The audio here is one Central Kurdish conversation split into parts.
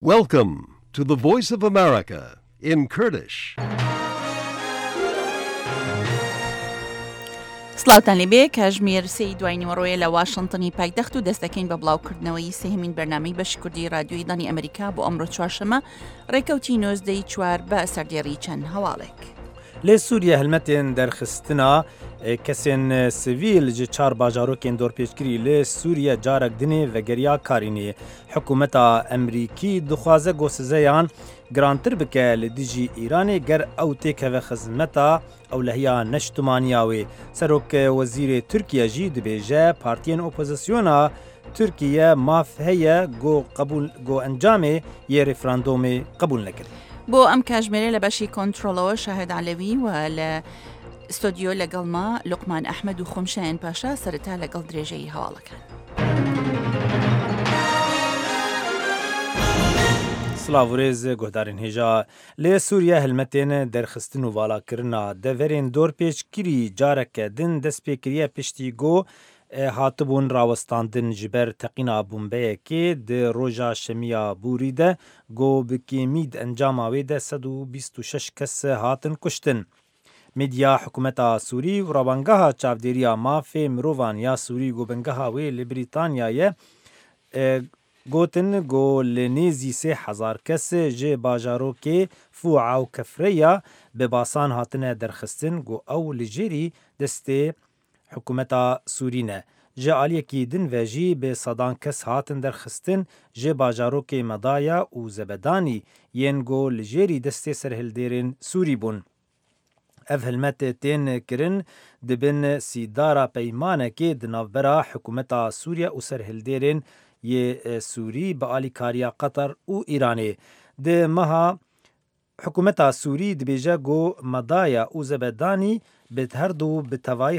Welcome to the Voice of America in Kurdish. سلااوتان لێبێ کاژمێر سی دوای نیوەڕۆیە لە واشنتنی پایتەخت و دەستەکەین بە بڵاوکردنەوەی سێهمین بەرنامەی بەشی کوردی رادیۆی دانی ئەمریکا بۆ ئەمڕۆ چوارشەمە ڕێکەوتی نۆزدەی چوار بە سەردێڕی چەند هەواڵێک. لێ سووریا هەلمەتێن دەرخستنا کەسێن سڤیل ji çar bajarokên dorpêçkirî lê Sûriye carek dinê vegeriya karînê. Hikûmeta Emerîkî dixwaze gosizeyan girantir bike li dijî Îranê ger ew têkeve xizmeta ewlehiya neştimaniya wê. Serok Wezîrê Tirkiye jî dibêje partiyên opozisyona Tirkiye maf heye got encamê yê referandumê qebûl nekir. بۆ ئەم کاژمێرە لە بەشی کۆنتترۆلەوە شاهد عەلەوی و لە ستۆدیۆ لەگەڵما لوقمان ئەحمەد و خۆمشایان پاشا سەرەتا لەگەڵ درێژەی هەواڵەکان. سلااوڕێز گۆدارین هێژا لێ سووریا هەلمەتێنە دەرخستن و ڤاڵاکردنا دەڤەرێن دۆرپێچکیری جارێکە din destpêkiriya piştî got hatibûn rawestandin ji ber teqîna bombeyekê di roja şemiya Bûrî de got bi kêmî di encama wê de 126 kes hatin kuştin. Medya hikûmeta Sûrî û ravangeha çavdêriya mafê mirovan ya Sûrî gobengeha wê li Brîtanyayê gotin got li nêzî 3000 kes ji bajarokê Fûa û Kefreya bi basan hatine derxistin got ew li jêrî destê hikûmeta Sûrî ne. Ji aliyekî din ve jî bi sedan kes hatin derxistin ji bajarokê Medaya û Zebedanî yên got li jêrî destê serhildêrên Sûrî bûn. Ev hilmetê tên kirin dibin sîdara peymanekê di navbera hikûmeta Sûriye û serhildêrên yê Sûrî bi alîkariya Qetar û Îranê. Di meha hikûmeta Sûrî dibêje got Medaya û Zebedanî bi her du bi tevahî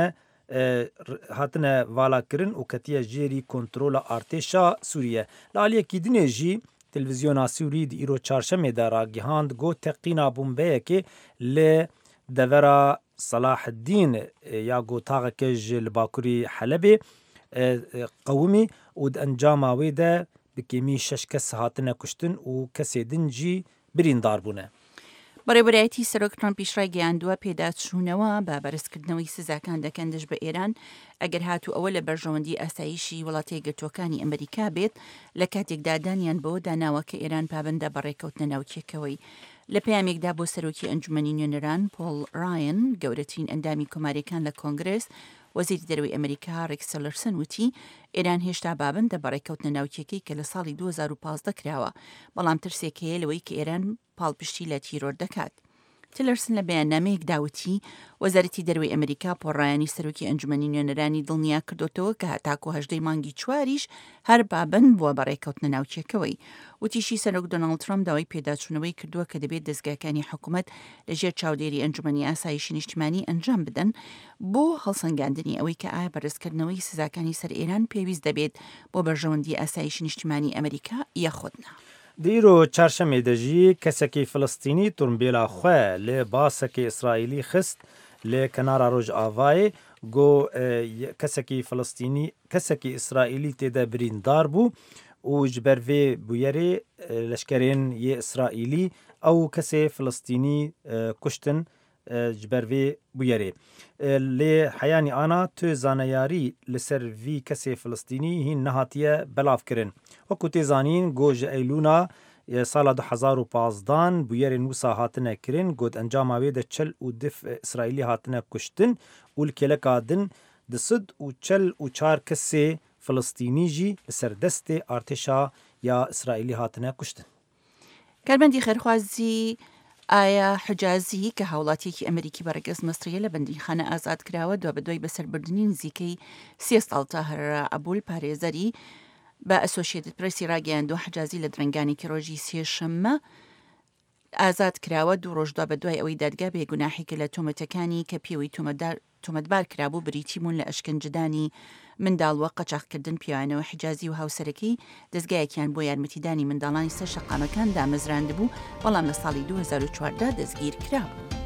hatine valakirin û ketiye jêrî kontrola artêşa Sûriye. Li aliyekî dinê jî televizyona Sûrî di îro çarşemê de ragihand got teqîna bombeyekê lê devera Salahiddîn ya gotaxeke ji li bakurî Helebê qewimî û di encama wê de bi kêmî 6 kes hatine kuştin û kesê din jî birîndar bûne. بەڕێوەبەرایەتی سەرۆک ترامپ پیشڕای گەیاندووە پێداچوونەوە بە بەرزکردنەوەی سزاکان دەکەندش بە ئێران ئەگەر هاتوو ئەوە لە بەرژەوەندی ئاسایشی وڵاتە یەکگرتووەکانی ئەمریکا بێت لە کاتێکدا دانیان بۆ داناوە کە ئێران پابەندە بە ڕێکەوتنە ناوچیەکەوەی. لە پەیامێکدا بۆ سەرۆکی ئەنجومەنی نوێنەران پۆڵ ڕایەن گەورەترین ئەندامی کۆماریەکان لە کۆنگرێس وەزیری دەرەوەی ئەمریکا ڕێکس تیلەرسن وتی ئێران هێشتا بابەندە بە ڕێکەوتنە ناوچیەکەی کە لە ساڵی 2015 کراوە، بەڵام ترسێک هەیە لەوەی کە ئێران پاڵپشتی لە تیرۆر دەکات. تیلەرسن لە بەیاننامەیەک داوتی وەزارەتی دەرەوەی ئەمریکا پۆڕایانی سەرۆکی ئەنجومەنی نوێنەرانی دڵنیا کردوتەوە کە هەتاکو هەژدەی مانگی چواریش هەر بابەن بووە بە ڕێکەوتنە ناوچیەکەوەی. وتیشی سەرۆک دۆناڵد ترامپ داوای پێداچوونەوەی کردووە کە دەبێت دەستگاکانی حکوومەت لەژێر چاودێری ئەنجومەنی ئاسایشی نیشتیمانی ئەنجام بدەن بۆ هەڵسەنگاندنی ئەوەی کە ئایا بەرزکردنەوەی سزاکانی سەر ئێران پێویست دەبێت بۆ بەرژەوەندی ئاسایشی نیشتیمانی ئەمریکا یەخودنا. دیرۆ چارشەمێ دەژی کەسێکی فلستینی تورمبێلا خوێ لێ باسێکی ئیسرائیلی خست لێ کەنارا ڕۆژئاوایê got کەسێکی ئیسرائیلی تێدا بریندار بوو û ji ber vê bûyerê leşkerên yê İsraîlî ew kesê Filistînî kuştin ji ber vê bûyerê. Lê heyanî ana tu zaneyarî li ser vî kesê Filistînî hîn nehatiye belavkirin. Wekû tê zanîn got ji Eylûna sala 2015 bûyerên wisa hatine kirin got encama wê de çel û dif İsraîlî hatine kuştin û li kêleka din di sid û çel û çar kesê Filistînî jî li ser destê artêşa ya İsraîlî hatine kuştin. کارمەندی خێرخوازی ئایا حجازی کە هاوڵاتیەکی ئەمریکی بەڕێگەز مەستریە لە بەندیخانە ئازاد کراوە دوا بەدوای بەسەربردنی نزیکەی 30 ساڵ تاهر عەبول پارێزەری بە ئەسۆشیێتد پرێسی ڕاگەیاندووە حجازی لە درەنگانێکی ڕۆژی سێشەممە ئازاد کراوە 2 ڕۆژ دوا بەدوای ئەوەی دادگا بێگوناحێکە لە تۆمەتەکانی کە پێوەی تۆمەتبار کرابوو بریتیبوون لە ئەشکەنجدانی منداڵوە قەچاقکردن پیاوانەوە حجازی و هاوسەرەکەی دەستگایەکیان بۆ یارمەتیدانی منداڵانی سەر شەقامەکان دامەزراند بوو، بەڵام لە ساڵی 2014 دەستگیر کرابوو.